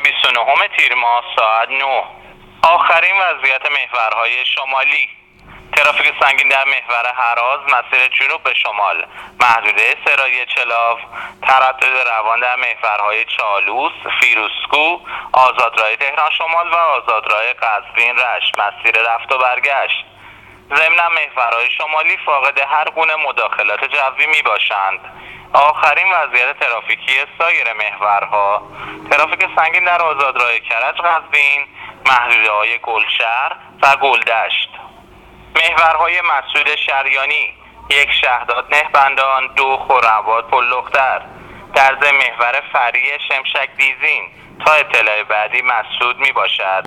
29 تیر ماه ساعت 9. آخرین وضعیت محورهای شمالی. ترافیک سنگین در محور هراز مسیر جنوب به شمال، محدوده سرایی چلاو، تردد روان در محورهای چالوس، فیروزکوه، آزادراه تهران شمال و آزادراه قزوین رشت مسیر رفت و برگشت. ضمن محورهای شمالی فاقد هر گونه مداخلات جوی می باشند. آخرین وضعیت ترافیکی سایر محورها: ترافیک سنگین در آزادراه کرج قزوین، محدوده‌های گلشهر و گلدشت. محورهای مسعود شریانی: 1 شهداد نهبندان، 2 خرم‌آباد پل‌دختر. در ضمن محور فری شمشک دیزین تا اطلاع بعدی مسعود می باشد.